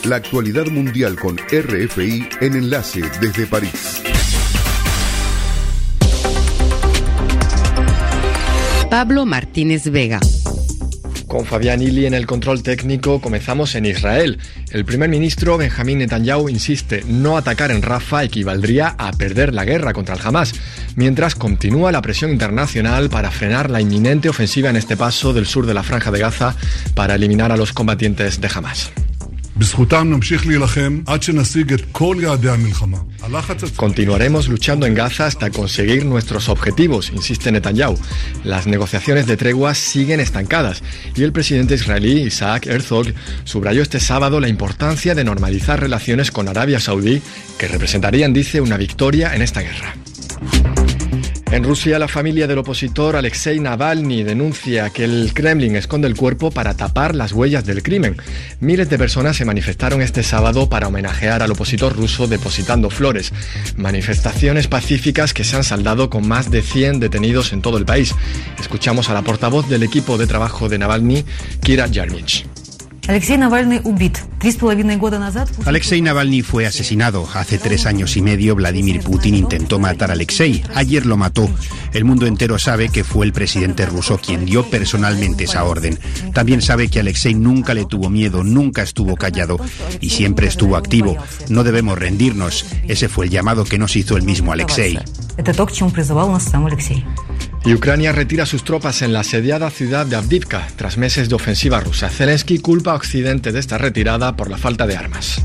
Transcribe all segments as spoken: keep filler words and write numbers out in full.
La actualidad mundial con R F I en Enlace desde París. Pablo Martínez Vega. Con Fabián Ili en el control técnico, comenzamos en Israel. El primer ministro Benjamín Netanyahu insiste, no atacar en Rafah equivaldría a perder la guerra contra el Hamás, mientras continúa la presión internacional para frenar la inminente ofensiva en este paso del sur de la Franja de Gaza para eliminar a los combatientes de Hamás. Continuaremos luchando en Gaza hasta conseguir nuestros objetivos, insiste Netanyahu. Las negociaciones de tregua siguen estancadas y el presidente israelí Isaac Herzog subrayó este sábado la importancia de normalizar relaciones con Arabia Saudí, que representarían, dice, una victoria en esta guerra. En Rusia, la familia del opositor Alexei Navalny denuncia que el Kremlin esconde el cuerpo para tapar las huellas del crimen. Miles de personas se manifestaron este sábado para homenajear al opositor ruso depositando flores. Manifestaciones pacíficas que se han saldado con más de cien detenidos en todo el país. Escuchamos a la portavoz del equipo de trabajo de Navalny, Kira Yarmich. Alexei Navalny fue asesinado. Hace tres años y medio Vladimir Putin intentó matar a Alexei. Ayer lo mató. El mundo entero sabe que fue el presidente ruso quien dio personalmente esa orden. También sabe que Alexei nunca le tuvo miedo, nunca estuvo callado y siempre estuvo activo. No debemos rendirnos. Ese fue el llamado que nos hizo el mismo Alexei. Y Ucrania retira sus tropas en la asediada ciudad de Avdiivka tras meses de ofensiva rusa. Zelensky culpa a Occidente de esta retirada por la falta de armas.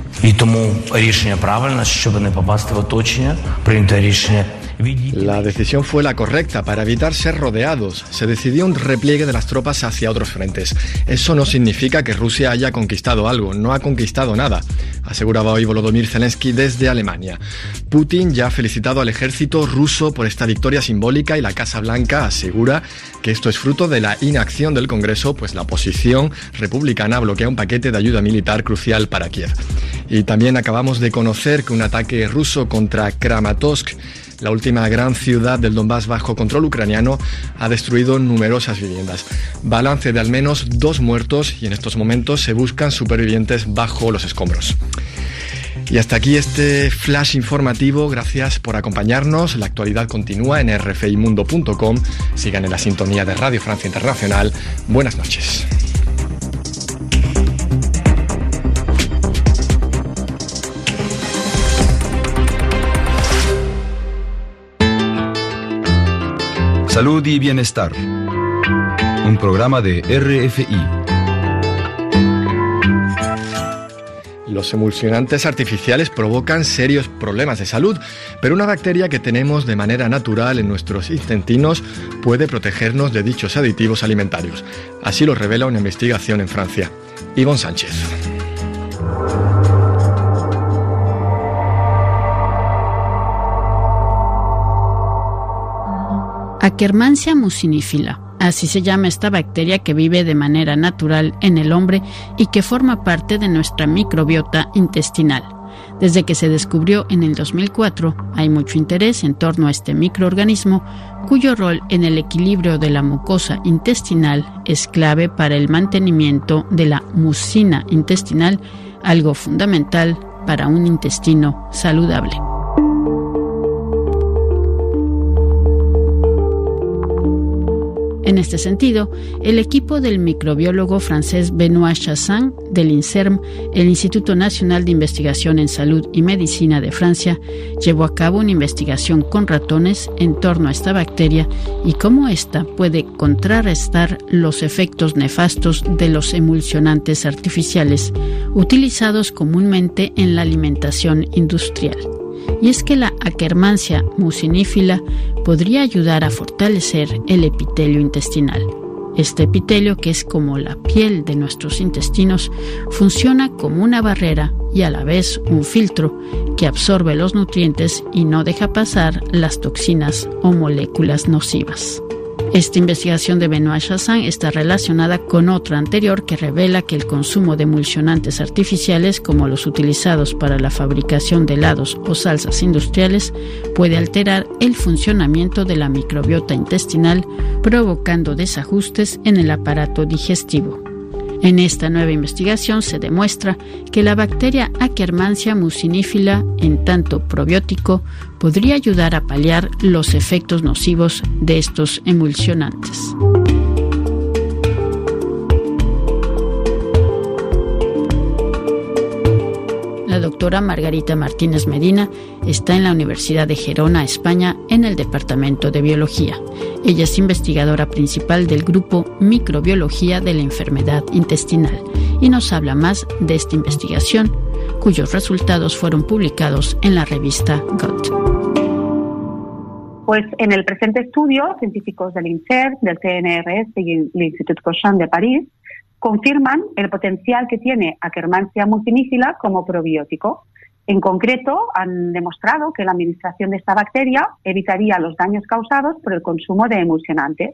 La decisión fue la correcta para evitar ser rodeados. Se decidió un repliegue de las tropas hacia otros frentes. Eso no significa que Rusia haya conquistado algo, no ha conquistado nada, aseguraba hoy Volodymyr Zelensky desde Alemania. Putin ya ha felicitado al ejército ruso por esta victoria simbólica y la Casa Blanca asegura que esto es fruto de la inacción del Congreso, pues la oposición republicana bloquea un paquete de ayuda militar crucial para Kiev. Y también acabamos de conocer que un ataque ruso contra Kramatorsk, la última gran ciudad del Donbass bajo control ucraniano, ha destruido numerosas viviendas. Balance de al menos dos muertos y en estos momentos se buscan supervivientes bajo los escombros. Y hasta aquí este flash informativo. Gracias por acompañarnos. La actualidad continúa en r f i mundo punto com. Sigan en la sintonía de Radio Francia Internacional. Buenas noches. Salud y Bienestar, un programa de R F I. Los emulsionantes artificiales provocan serios problemas de salud, pero una bacteria que tenemos de manera natural en nuestros intestinos puede protegernos de dichos aditivos alimentarios. Así lo revela una investigación en Francia. Ivonne Sánchez. Akkermansia mucinifila. Así se llama esta bacteria que vive de manera natural en el hombre y que forma parte de nuestra microbiota intestinal. Desde que se descubrió en el dos mil cuatro, hay mucho interés en torno a este microorganismo, cuyo rol en el equilibrio de la mucosa intestinal es clave para el mantenimiento de la mucina intestinal, algo fundamental para un intestino saludable. En este sentido, el equipo del microbiólogo francés Benoît Chassaing del INSERM, el Instituto Nacional de Investigación en Salud y Medicina de Francia, llevó a cabo una investigación con ratones en torno a esta bacteria y cómo ésta puede contrarrestar los efectos nefastos de los emulsionantes artificiales utilizados comúnmente en la alimentación industrial. Y es que la Akkermansia mucinifila podría ayudar a fortalecer el epitelio intestinal. Este epitelio, que es como la piel de nuestros intestinos, funciona como una barrera y a la vez un filtro que absorbe los nutrientes y no deja pasar las toxinas o moléculas nocivas. Esta investigación de Benoît Chassaing está relacionada con otra anterior que revela que el consumo de emulsionantes artificiales, como los utilizados para la fabricación de helados o salsas industriales, puede alterar el funcionamiento de la microbiota intestinal, provocando desajustes en el aparato digestivo. En esta nueva investigación se demuestra que la bacteria Akkermansia mucinifila, en tanto probiótico, podría ayudar a paliar los efectos nocivos de estos emulsionantes. La doctora Margarita Martínez Medina está en la Universidad de Gerona, España, en el Departamento de Biología. Ella es investigadora principal del grupo Microbiología de la Enfermedad Intestinal y nos habla más de esta investigación, cuyos resultados fueron publicados en la revista Gut. Pues en el presente estudio, científicos del INSERM, del C N R S y el Institut Cochin de París confirman el potencial que tiene Akkermansia mucinifila como probiótico. En concreto, han demostrado que la administración de esta bacteria evitaría los daños causados por el consumo de emulsionantes.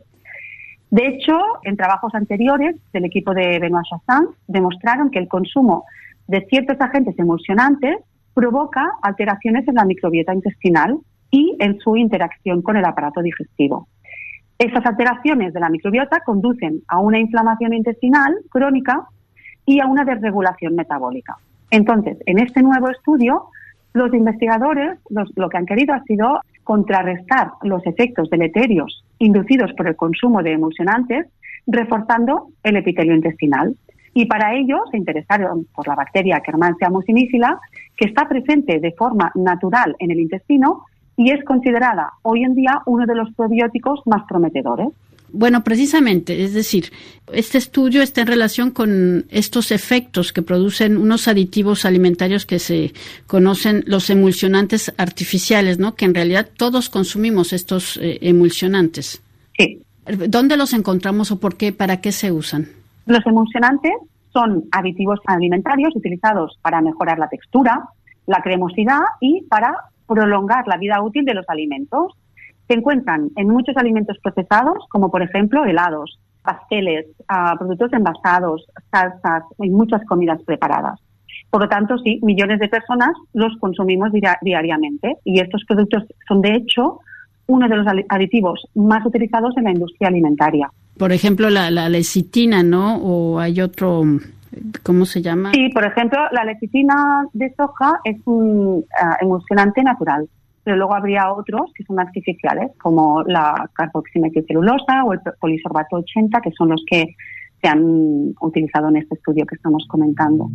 De hecho, en trabajos anteriores del equipo de Benoit Chassaing demostraron que el consumo de ciertos agentes emulsionantes provoca alteraciones en la microbiota intestinal y en su interacción con el aparato digestivo. Estas alteraciones de la microbiota conducen a una inflamación intestinal crónica y a una desregulación metabólica. Entonces, en este nuevo estudio, los investigadores los, lo que han querido ha sido contrarrestar los efectos deleterios inducidos por el consumo de emulsionantes, reforzando el epitelio intestinal. Y para ello se interesaron por la bacteria Akkermansia mucinifila, que está presente de forma natural en el intestino y es considerada hoy en día uno de los probióticos más prometedores. Bueno, precisamente, es decir, este estudio está en relación con estos efectos que producen unos aditivos alimentarios que se conocen los emulsionantes artificiales, ¿no? Que en realidad todos consumimos estos eh, emulsionantes. Sí. ¿Dónde los encontramos o por qué, para qué se usan? Los emulsionantes son aditivos alimentarios utilizados para mejorar la textura, la cremosidad y para prolongar la vida útil de los alimentos. Se encuentran en muchos alimentos procesados, como por ejemplo helados, pasteles, uh, productos envasados, salsas y muchas comidas preparadas. Por lo tanto, sí, millones de personas los consumimos di- diariamente y estos productos son, de hecho, uno de los aditivos más utilizados en la industria alimentaria. Por ejemplo, la, la lecitina, ¿no? O hay otro... ¿Cómo se llama? Sí, por ejemplo, la lecitina de soja es un uh, emulsionante natural, pero luego habría otros que son artificiales, como la carboximetilcelulosa o el polisorbato ochenta, que son los que se han utilizado en este estudio que estamos comentando.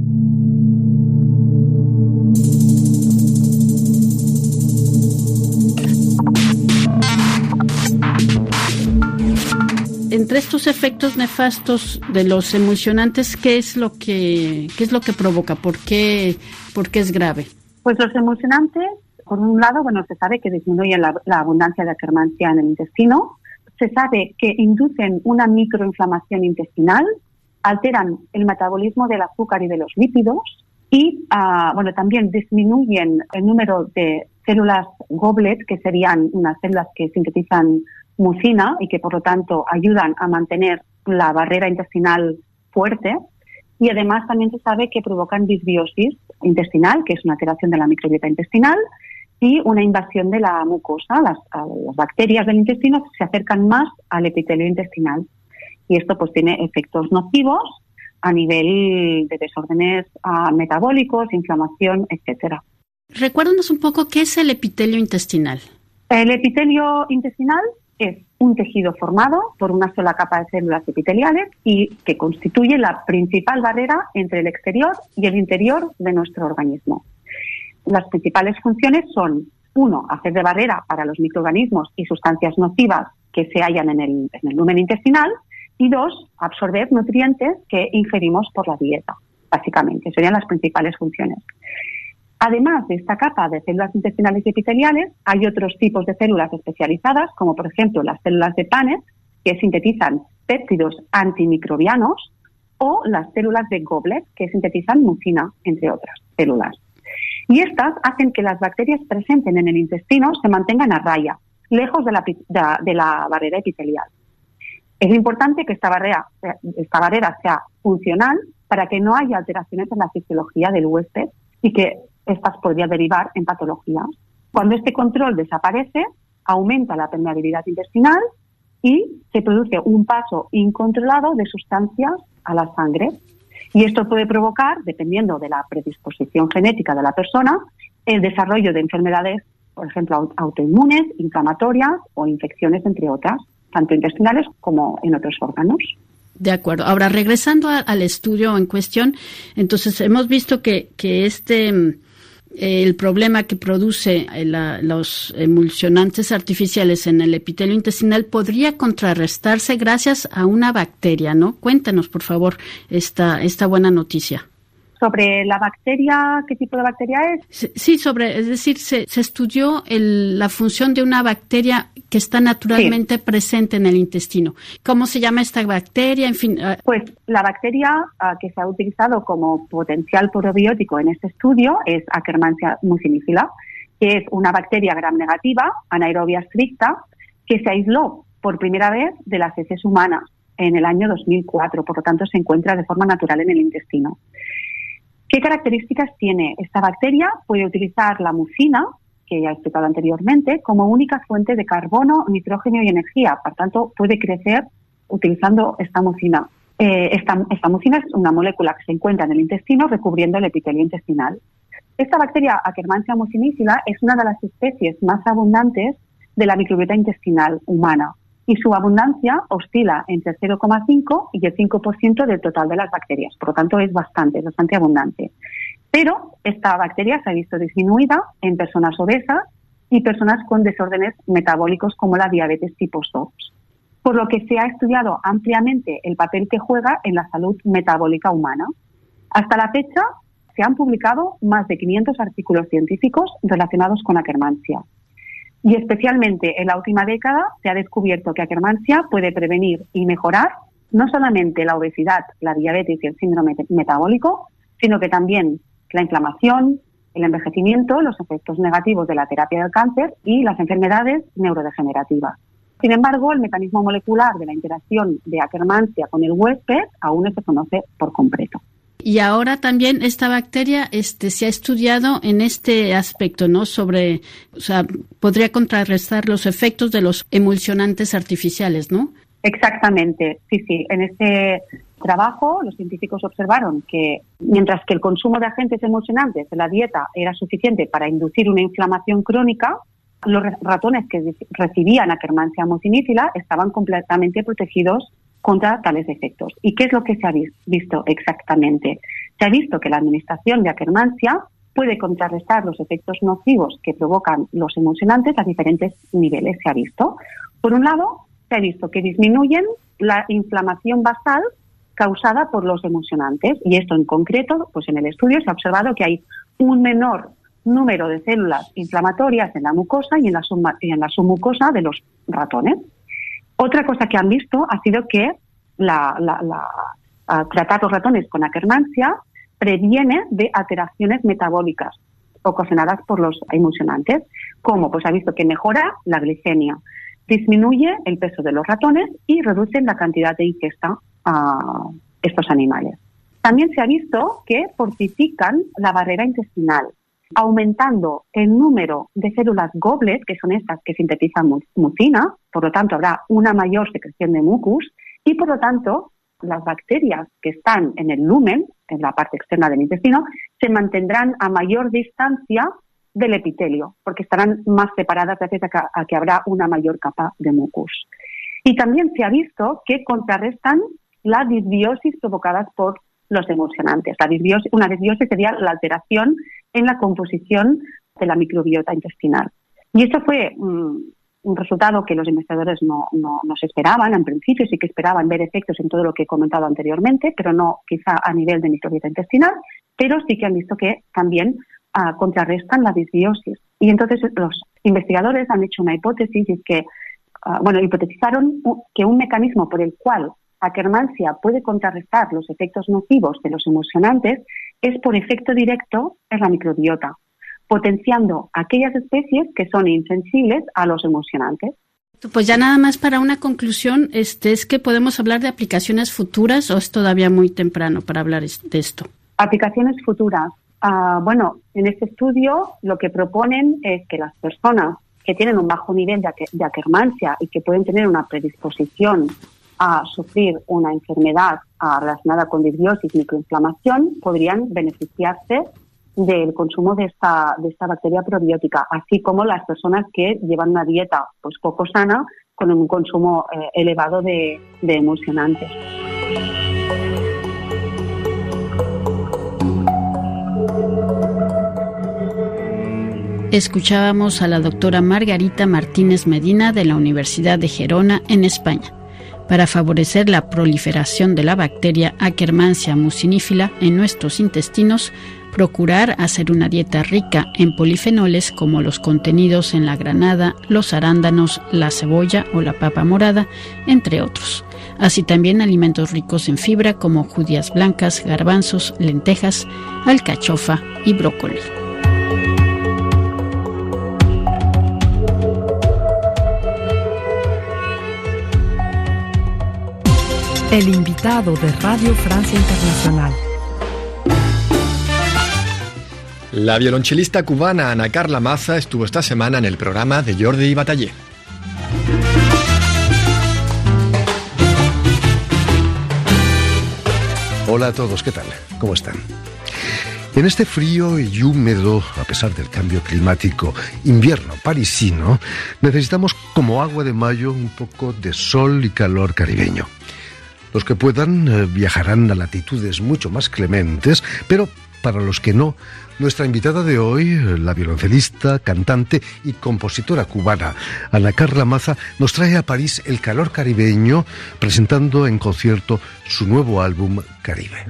Entre estos efectos nefastos de los emulsionantes, ¿qué es lo que qué es lo que provoca? ¿Por qué, por qué es grave? Pues los emulsionantes, por un lado, bueno, se sabe que disminuyen la, la abundancia de Akkermansia en el intestino, se sabe que inducen una microinflamación intestinal, alteran el metabolismo del azúcar y de los lípidos y, uh, bueno, también disminuyen el número de células goblet, que serían unas células que sintetizan mucina y que por lo tanto ayudan a mantener la barrera intestinal fuerte, y además también se sabe que provocan disbiosis intestinal, que es una alteración de la microbiota intestinal, y una invasión de la mucosa. Las, las bacterias del intestino se acercan más al epitelio intestinal y esto pues tiene efectos nocivos a nivel de desórdenes uh, metabólicos, inflamación, etcétera. Recuérdanos un poco qué es el epitelio intestinal. El epitelio intestinal es un tejido formado por una sola capa de células epiteliales y que constituye la principal barrera entre el exterior y el interior de nuestro organismo. Las principales funciones son, uno, hacer de barrera para los microorganismos y sustancias nocivas que se hallan en el, en el lumen intestinal, y dos, absorber nutrientes que ingerimos por la dieta, básicamente. Serían las principales funciones. Además de esta capa de células intestinales y epiteliales, hay otros tipos de células especializadas, como por ejemplo las células de Paneth, que sintetizan péptidos antimicrobianos, o las células de Goblet, que sintetizan mucina, entre otras células. Y estas hacen que las bacterias presentes en el intestino se mantengan a raya, lejos de la, de, de la barrera epitelial. Es importante que esta barrera, esta barrera sea funcional para que no haya alteraciones en la fisiología del huésped y que estas podrían derivar en patologías. Cuando este control desaparece, aumenta la permeabilidad intestinal y se produce un paso incontrolado de sustancias a la sangre. Y esto puede provocar, dependiendo de la predisposición genética de la persona, el desarrollo de enfermedades, por ejemplo, autoinmunes, inflamatorias o infecciones, entre otras, tanto intestinales como en otros órganos. De acuerdo. Ahora, regresando a, al estudio en cuestión, entonces hemos visto que, que este eh, el problema que produce la, los emulsionantes artificiales en el epitelio intestinal podría contrarrestarse gracias a una bacteria, ¿no? Cuéntanos, por favor, esta, esta buena noticia. ¿Sobre la bacteria? ¿Qué tipo de bacteria es? Sí, sobre, es decir, se, se estudió el, la función de una bacteria que está naturalmente sí. presente en el intestino. ¿Cómo se llama esta bacteria? En fin. Uh... Pues la bacteria uh, que se ha utilizado como potencial probiótico en este estudio es Akkermansia mucinifila, que es una bacteria gram negativa, anaerobia estricta, que se aisló por primera vez de las heces humanas en el año dos mil cuatro, por lo tanto se encuentra de forma natural en el intestino. ¿Qué características tiene esta bacteria? Puede utilizar la mucina, que ya he explicado anteriormente, como única fuente de carbono, nitrógeno y energía. Por tanto, puede crecer utilizando esta mucina. Eh, esta, esta mucina es una molécula que se encuentra en el intestino recubriendo el epitelio intestinal. Esta bacteria, Akkermansia mucinifila, es una de las especies más abundantes de la microbiota intestinal humana. Y su abundancia oscila entre el cero coma cinco y el cinco por ciento del total de las bacterias. Por lo tanto, es bastante, es bastante abundante. Pero esta bacteria se ha visto disminuida en personas obesas y personas con desórdenes metabólicos como la diabetes tipo S O P S, por lo que se ha estudiado ampliamente el papel que juega en la salud metabólica humana. Hasta la fecha, se han publicado más de quinientos artículos científicos relacionados con Akkermansia. Y especialmente en la última década se ha descubierto que Akkermansia puede prevenir y mejorar no solamente la obesidad, la diabetes y el síndrome metabólico, sino que también la inflamación, el envejecimiento, los efectos negativos de la terapia del cáncer y las enfermedades neurodegenerativas. Sin embargo, el mecanismo molecular de la interacción de Akkermansia con el huésped aún no se conoce por completo. Y ahora también esta bacteria este, se ha estudiado en este aspecto, ¿no? Sobre, o sea, podría contrarrestar los efectos de los emulsionantes artificiales, ¿no? Exactamente, sí, sí. En este trabajo los científicos observaron que mientras que el consumo de agentes emulsionantes en la dieta era suficiente para inducir una inflamación crónica, los ratones que recibían Akkermansia mucinifila estaban completamente protegidos contra tales efectos. ¿Y qué es lo que se ha visto exactamente? Se ha visto que la administración de Akkermansia puede contrarrestar los efectos nocivos que provocan los emulsionantes a diferentes niveles, se ha visto. Por un lado, se ha visto que disminuyen la inflamación basal causada por los emulsionantes, y esto en concreto, pues en el estudio se ha observado que hay un menor número de células inflamatorias en la mucosa y en la, sub- y en la submucosa de los ratones. Otra cosa que han visto ha sido que la, la, la, a tratar los ratones con Akkermansia previene de alteraciones metabólicas ocasionadas por los emulsionantes, como pues ha visto que mejora la glicemia, disminuye el peso de los ratones y reduce la cantidad de ingesta a estos animales. También se ha visto que fortifican la barrera intestinal, aumentando el número de células goblet, que son estas que sintetizan mucina, por lo tanto habrá una mayor secreción de mucus y por lo tanto las bacterias que están en el lumen, en la parte externa del intestino, se mantendrán a mayor distancia del epitelio, porque estarán más separadas gracias a que, a que habrá una mayor capa de mucus. Y también se ha visto que contrarrestan la disbiosis provocadas por los emulsionantes. La disbiosis, una disbiosis sería la alteración en la composición de la microbiota intestinal. Y esto fue um, un resultado que los investigadores no, no, no se esperaban. En principio sí que esperaban ver efectos en todo lo que he comentado anteriormente, pero no quizá a nivel de microbiota intestinal, pero sí que han visto que también uh, contrarrestan la disbiosis. Y entonces los investigadores han hecho una hipótesis, y es que, uh, bueno, hipotetizaron que un mecanismo por el cual Akkermansia puede contrarrestar los efectos nocivos de los emulsionantes es por efecto directo en la microbiota, potenciando aquellas especies que son insensibles a los emulsionantes. Pues ya nada más para una conclusión, este, ¿es que podemos hablar de aplicaciones futuras o es todavía muy temprano para hablar de esto? Aplicaciones futuras. Uh, bueno, en este estudio lo que proponen es que las personas que tienen un bajo nivel de, de Akkermansia y que pueden tener una predisposición a sufrir una enfermedad a, relacionada con disbiosis, microinflamación, podrían beneficiarse del consumo de esta, de esta bacteria probiótica, así como las personas que llevan una dieta pues poco sana con un consumo eh, elevado de, de emulsionantes. Escuchábamos a la doctora Margarita Martínez Medina de la Universidad de Gerona, en España. Para favorecer la proliferación de la bacteria Akkermansia mucinifila en nuestros intestinos, procurar hacer una dieta rica en polifenoles como los contenidos en la granada, los arándanos, la cebolla o la papa morada, entre otros. Así también alimentos ricos en fibra como judías blancas, garbanzos, lentejas, alcachofa y brócoli. El invitado de Radio Francia Internacional. La violonchelista cubana Ana Carla Maza estuvo esta semana en el programa de Jordi Batallé. Hola a todos, ¿qué tal? ¿Cómo están? En este frío y húmedo, a pesar del cambio climático, invierno parisino, necesitamos como agua de mayo un poco de sol y calor caribeño. Los que puedan eh, viajarán a latitudes mucho más clementes, pero para los que no, nuestra invitada de hoy, la violoncelista, cantante y compositora cubana Ana Carla Maza, nos trae a París el calor caribeño, presentando en concierto su nuevo álbum Caribe.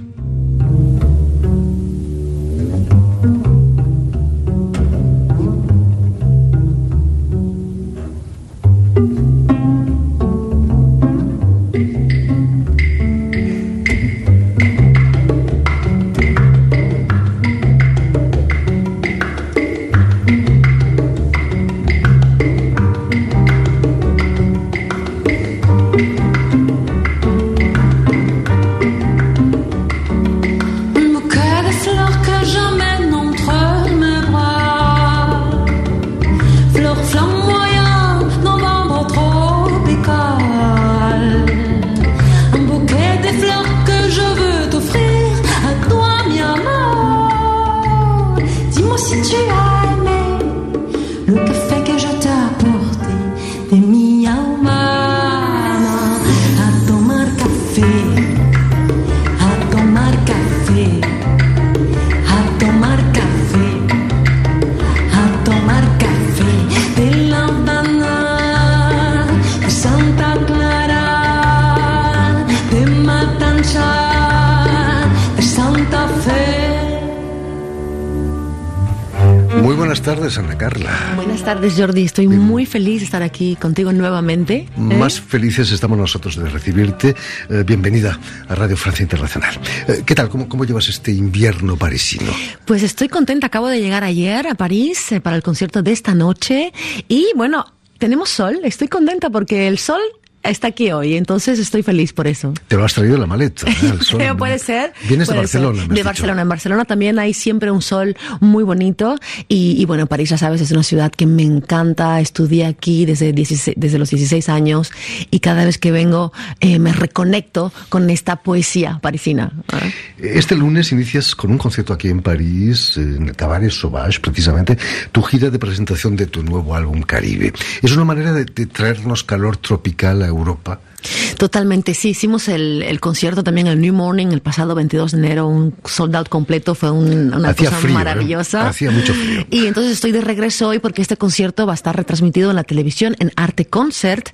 Buenas tardes, Ana Carla. Buenas tardes, Jordi. Estoy Bien. muy feliz de estar aquí contigo nuevamente. ¿eh? Más felices estamos nosotros de recibirte. Eh, bienvenida a Radio Francia Internacional. Eh, ¿Qué tal? ¿Cómo, ¿Cómo llevas este invierno parisino? Pues estoy contenta. Acabo de llegar ayer a París eh, para el concierto de esta noche. Y bueno, tenemos sol. Estoy contenta porque el sol está aquí hoy, entonces estoy feliz por eso. Te lo has traído en la maleta, ¿eh? El sol. Pero puede ser. Vienes puede de Barcelona. Ser. De Barcelona. En Barcelona también hay siempre un sol muy bonito y, y bueno, París, ya sabes, es una ciudad que me encanta. Estudié aquí desde, dieciséis, desde los dieciséis años y cada vez que vengo eh, me reconecto con esta poesía parisina. ¿eh? Este lunes inicias con un concierto aquí en París, en el Cabaret Sauvage, precisamente, tu gira de presentación de tu nuevo álbum Caribe. Es una manera de, de traernos calor tropical a Europa. Totalmente, sí. Hicimos el, el concierto también el New Morning el pasado veintidós de enero, un sold out completo, fue un, una Hacía cosa frío, maravillosa. ¿eh? Hacía mucho frío. Y entonces estoy de regreso hoy porque este concierto va a estar retransmitido en la televisión, en Arte Concert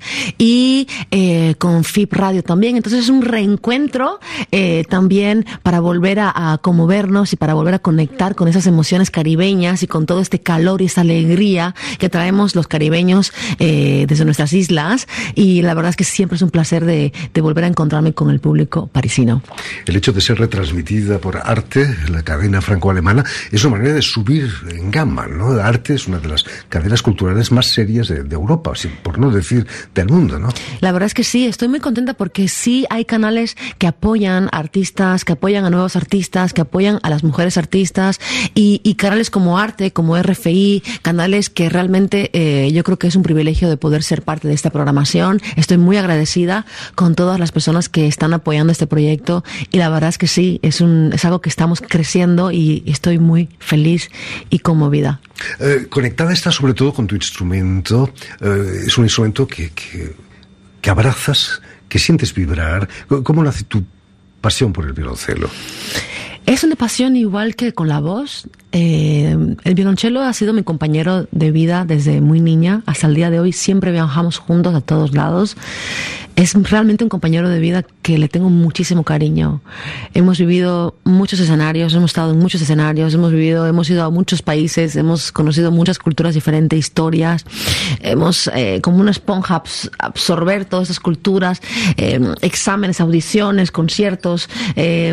y eh, con F I P Radio también. Entonces es un reencuentro eh, también para volver a, a conmovernos y para volver a conectar con esas emociones caribeñas y con todo este calor y esa alegría que traemos los caribeños eh, desde nuestras islas. Y la verdad es que siempre es un placer placer de, de volver a encontrarme con el público parisino. El hecho de ser retransmitida por Arte, la cadena franco-alemana, es una manera de subir en gama, ¿no? Arte es una de las cadenas culturales más serias de, de Europa, por no decir del mundo, ¿no? La verdad es que sí, estoy muy contenta porque sí hay canales que apoyan a artistas, que apoyan a nuevos artistas, que apoyan a las mujeres artistas y, y canales como Arte, como R F I, canales que realmente eh, yo creo que es un privilegio de poder ser parte de esta programación. Estoy muy agradecida agradecida con todas las personas que están apoyando este proyecto y la verdad es que sí, es, un, es algo que estamos creciendo y estoy muy feliz y conmovida. Eh, conectada está sobre todo con tu instrumento, eh, es un instrumento que, que, que abrazas, que sientes vibrar. ¿Cómo nace tu pasión por el violoncelo? Es una pasión igual que con la voz. Eh, el violonchelo ha sido mi compañero de vida desde muy niña hasta el día de hoy. Siempre viajamos juntos a todos lados. Es realmente un compañero de vida que le tengo muchísimo cariño. Hemos vivido muchos escenarios, hemos estado en muchos escenarios, hemos vivido, hemos ido a muchos países, hemos conocido muchas culturas diferentes, historias. Hemos, eh, como una esponja, abs- absorber todas esas culturas, eh, exámenes, audiciones, conciertos. Eh,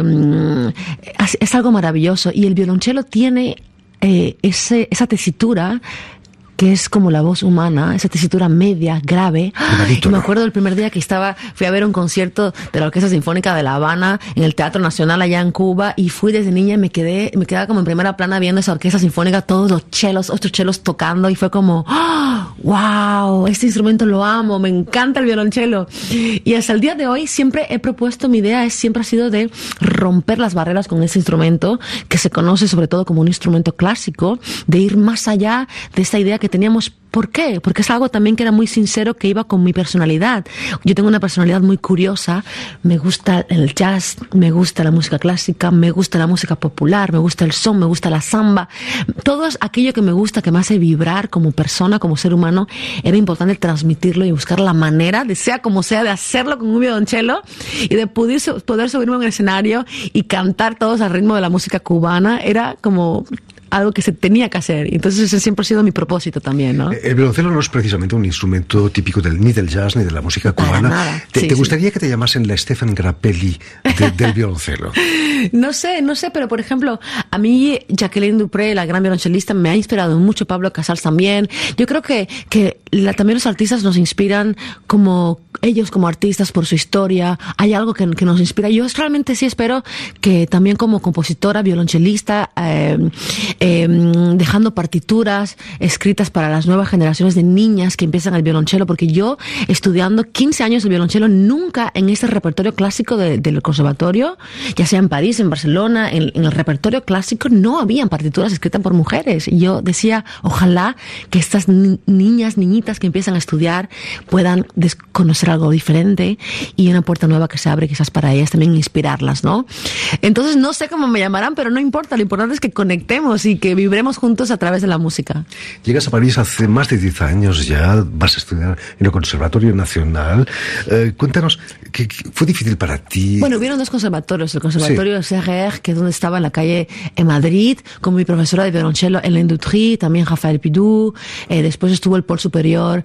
es algo maravilloso. Y el violonchelo tiene eh, ese, esa tesitura que es como la voz humana, esa tesitura media, grave. Y me acuerdo del primer día que estaba, fui a ver un concierto de la Orquesta Sinfónica de La Habana en el Teatro Nacional allá en Cuba y fui desde niña y me quedé, me quedaba como en primera plana viendo esa orquesta sinfónica, todos los chelos, otros chelos tocando y fue como, ¡oh, wow! Este instrumento lo amo, me encanta el violonchelo. Y hasta el día de hoy siempre he propuesto, mi idea es, siempre ha sido de romper las barreras con ese instrumento que se conoce sobre todo como un instrumento clásico, de ir más allá de esta idea que teníamos. ¿Por qué? Porque es algo también que era muy sincero, que iba con mi personalidad. Yo tengo una personalidad muy curiosa, me gusta el jazz, me gusta la música clásica, me gusta la música popular, me gusta el son, me gusta la samba. Todo aquello que me gusta, que me hace vibrar como persona, como ser humano, era importante transmitirlo y buscar la manera, de sea como sea, de hacerlo con un violonchelo y de poder, poder subirme a un escenario y cantar todos al ritmo de la música cubana. Era como algo que se tenía que hacer. Entonces ese siempre ha sido mi propósito también, ¿no? El violoncelo no es precisamente un instrumento típico del, ni del jazz ni de la música cubana. Nada. ¿Te, Sí, ¿te sí. gustaría que te llamasen la Stefan Grappelli de, del violoncelo? No sé, no sé, pero por ejemplo, a mí Jacqueline Dupré, la gran violonchelista, me ha inspirado mucho, Pablo Casals también. Yo creo que, que la, también los artistas nos inspiran como ellos como artistas por su historia. Hay algo que, que nos inspira. Yo realmente sí espero que también como compositora, violonchelista, eh, eh, dejando partituras escritas para las nuevas generaciones de niñas que empiezan el violonchelo, porque yo estudiando quince años el violonchelo, nunca en este repertorio clásico de, del conservatorio, ya sea en París, en Barcelona, en, en el repertorio clásico no habían partituras escritas por mujeres. Y yo decía, ojalá que estas ni- niñas, niñitas que empiezan a estudiar puedan conocer algo diferente y una puerta nueva que se abre quizás para ellas, también inspirarlas, ¿no? Entonces no sé cómo me llamarán, pero no importa, lo importante es que conectemos y que vibremos juntos a través de la música. Llegas a París hace más de diez años ya, vas a estudiar en el Conservatorio Nacional. Eh, cuéntanos, ¿qué, qué fue difícil para ti? Bueno, hubieron dos conservatorios, el Conservatorio de C R R, que es donde estaba en la calle en Madrid, con mi profesora de violonchelo en la Industrie, también Rafael Pidou, eh, después estuvo el Pol Superior,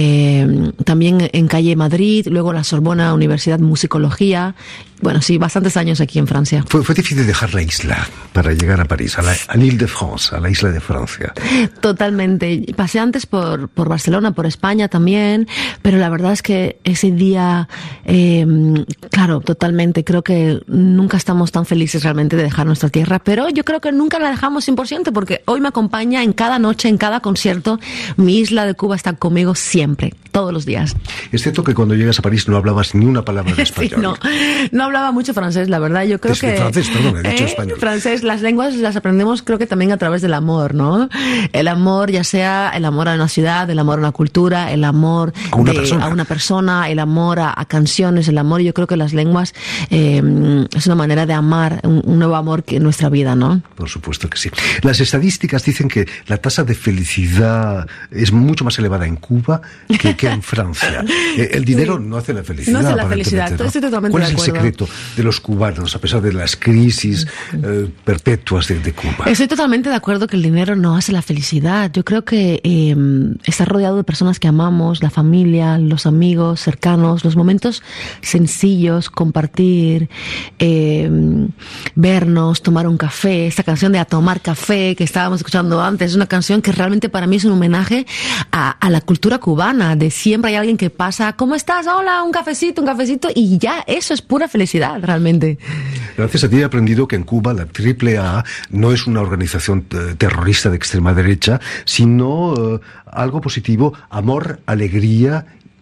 eh, también en calle Madrid, luego la Sorbona Universidad Musicología. Bueno, sí, bastantes años aquí en Francia. Fue, fue difícil dejar la isla para llegar a París, a la a Île-de-France, a la isla de Francia. Totalmente. Pasé antes por, por Barcelona, por España también, pero la verdad es que ese día, eh, claro, totalmente, creo que nunca estamos tan felices realmente de dejar nuestra tierra, pero yo creo que nunca la dejamos cien por ciento, porque hoy me acompaña en cada noche, en cada concierto. Mi isla de Cuba está conmigo siempre, todos los días. Es cierto que cuando llegas a París no hablabas ni una palabra de español. Sí, no, no hablaba mucho francés, la verdad. Yo creo Es que... francés, perdón, he dicho eh, español. Francés, las lenguas las aprendemos creo que también a través del amor, ¿no? El amor, ya sea el amor a una ciudad, el amor a una cultura, el amor a una, de, persona. a una persona, el amor a, a canciones, el amor. Yo creo que las lenguas eh, es una manera de amar, un, un nuevo amor que en nuestra vida, ¿no? Por supuesto que sí. Las estadísticas dicen que la tasa de felicidad es mucho más elevada en Cuba que, que en Francia. El dinero sí. no hace la felicidad. No hace la felicidad, ¿no? Estoy totalmente ¿Cuál de es acuerdo. el secreto de los cubanos, a pesar de las crisis eh, perpetuas de, de Cuba? Estoy totalmente de acuerdo que el dinero no hace la felicidad. Yo creo que eh, estar rodeado de personas que amamos, la familia, los amigos cercanos, los momentos sencillos, compartir, eh, vernos, tomar un café. Esta canción de A Tomar Café que estábamos escuchando antes es una canción que realmente para mí es un homenaje a, a la cultura cubana, de siempre hay alguien que pasa, ¿cómo estás? Hola, un cafecito, un cafecito, y ya eso es pura felicidad realmente. Gracias a ti he aprendido que en Cuba la triple A no es una organización eh, terrorista de extrema derecha, sino eh, algo positivo, amor, alegría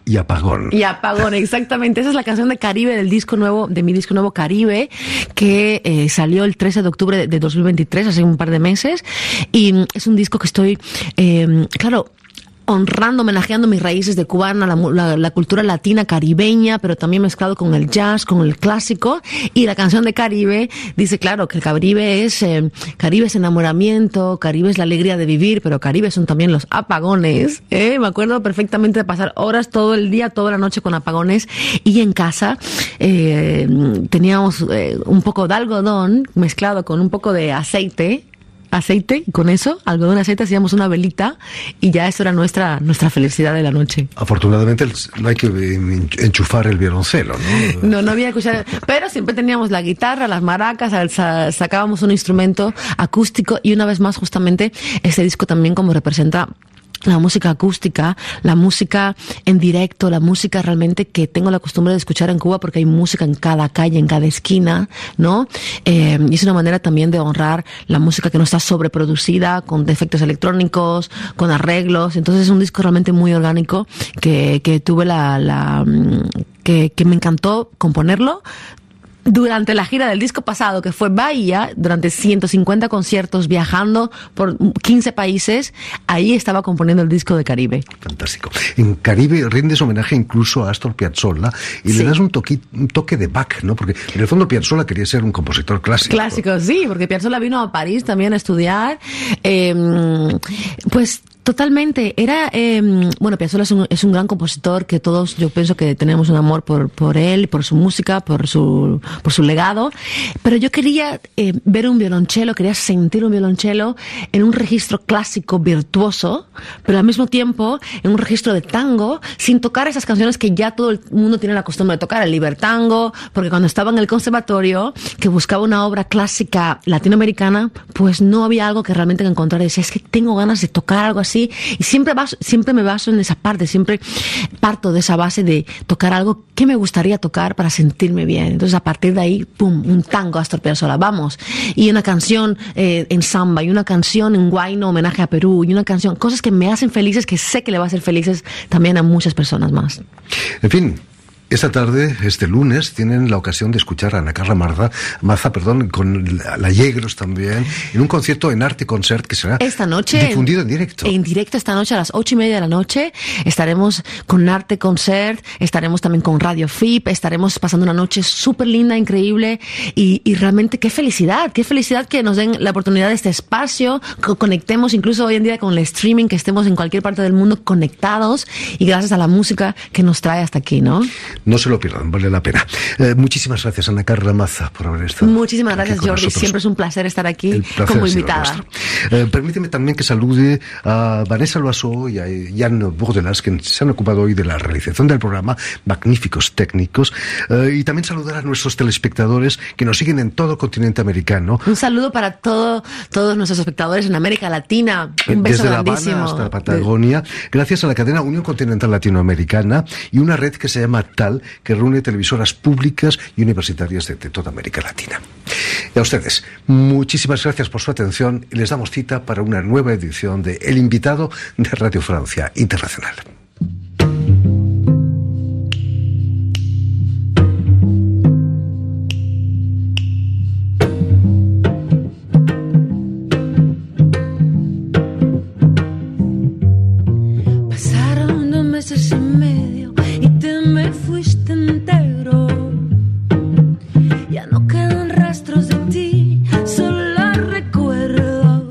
y apagón. Y apagón, exactamente. Esa es la canción de Caribe del disco nuevo, de mi disco nuevo Caribe, que eh, salió el trece de octubre de dos mil veintitrés, hace un par de meses. Y es un disco que estoy, eh, claro, honrando, homenajeando mis raíces de cubana, la, la, la cultura latina caribeña, pero también mezclado con el jazz, con el clásico. Y la canción de Caribe dice, claro, que el Caribe es, eh, Caribe es enamoramiento, Caribe es la alegría de vivir, pero Caribe son también los apagones. ¿eh? Me acuerdo perfectamente de pasar horas todo el día, toda la noche con apagones. Y en casa eh, teníamos eh, un poco de algodón mezclado con un poco de aceite, aceite, y con eso, algodón, aceite, hacíamos una velita y ya eso era nuestra nuestra felicidad de la noche. Afortunadamente no hay que enchufar el violoncelo, ¿no? No, no había que escuchar, pero siempre teníamos la guitarra, las maracas, sacábamos un instrumento acústico y una vez más justamente este disco también como representa la música acústica, la música en directo, la música realmente que tengo la costumbre de escuchar en Cuba porque hay música en cada calle, en cada esquina, ¿no? Eh, y es una manera también de honrar la música que no está sobreproducida, con efectos electrónicos, con arreglos. Entonces es un disco realmente muy orgánico que, que tuve la, la, que, que me encantó componerlo. Durante la gira del disco pasado, que fue Bahía, durante ciento cincuenta conciertos, viajando por quince países, ahí estaba componiendo el disco de Caribe. Fantástico. En Caribe rindes homenaje incluso a Astor Piazzolla y sí. le das un toque, un toque de Bach, ¿no? Porque en el fondo Piazzolla quería ser un compositor clásico. Clásico, sí, porque Piazzolla vino a París también a estudiar. Eh, pues totalmente. Era, eh, bueno, Piazzolla es un, es un gran compositor que todos, yo pienso que tenemos un amor por, por él, por su música, por su, por su legado. Pero yo quería eh, ver un violonchelo, quería sentir un violonchelo en un registro clásico virtuoso, pero al mismo tiempo en un registro de tango, sin tocar esas canciones que ya todo el mundo tiene la costumbre de tocar, el libertango, porque cuando estaba en el conservatorio, que buscaba una obra clásica latinoamericana, pues no había algo que realmente encontrar. Y decía, es que tengo ganas de tocar algo así. Y siempre baso, siempre me baso en esa parte, siempre parto de esa base de tocar algo que me gustaría tocar para sentirme bien. Entonces a partir de ahí, pum, un tango Astor Piazzolla, vamos. Y una canción eh, en samba, y una canción en huayno, homenaje a Perú, y una canción, cosas que me hacen felices, que sé que le va a hacer felices también a muchas personas más. En fin. Esta tarde, este lunes, tienen la ocasión de escuchar a Ana Carla Maza, Maza, perdón, con la Yegros también, en un concierto en Arte Concert que será esta noche, difundido en directo. En directo esta noche a las ocho y media de la noche. Estaremos con Arte Concert, estaremos también con Radio F I P, estaremos pasando una noche súper linda, increíble, y, y realmente qué felicidad, qué felicidad que nos den la oportunidad de este espacio, que conectemos incluso hoy en día con el streaming, que estemos en cualquier parte del mundo conectados, y gracias a la música que nos trae hasta aquí, ¿no? No se lo pierdan, vale la pena. Eh, muchísimas gracias, Ana Carla Maza, por haber estado. Muchísimas gracias, Jordi. Nosotros. Siempre es un placer estar aquí como invitada. Eh, permíteme también que salude a Vanessa Loiseau y a Jan Bordelas, que se han ocupado hoy de la realización del programa, magníficos técnicos, eh, y también saludar a nuestros telespectadores que nos siguen en todo el continente americano. Un saludo para todo, todos nuestros espectadores en América Latina. Un beso Desde grandísimo. La Habana hasta la Patagonia, gracias a la cadena Unión Continental Latinoamericana y una red que se llama TAL, que reúne televisoras públicas y universitarias de, de toda América Latina. Y a ustedes, muchísimas gracias por su atención y les damos cita para una nueva edición de El Invitado de Radio Francia Internacional. Pasaron dos meses y medio y te me fuiste entero. Ya no quedan rastros de ti, solo recuerdos.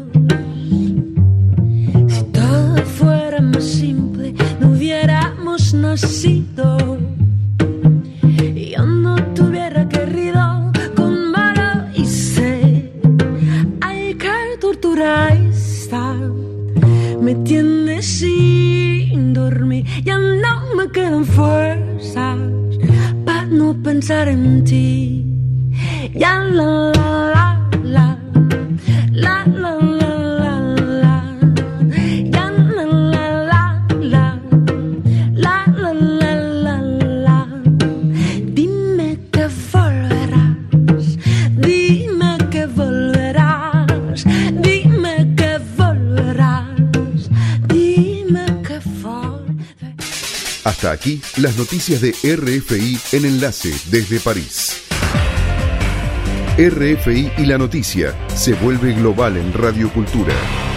Si todo fuera más simple, no hubiéramos nacido. Y yo no te hubiera querido con mala y sed. Hay que torturar esta, me tienes sin dormir. Ya no me quedan fuerzas para no pensar en ti. Ya la la la la la la la la ya la la la la la la la la la. Dime que volverás, dime que volverás, dime que volverás, dime que volverás. Hasta aquí las noticias de R F I en Enlace desde París. R F I y la noticia se vuelve global en Radio Cultura.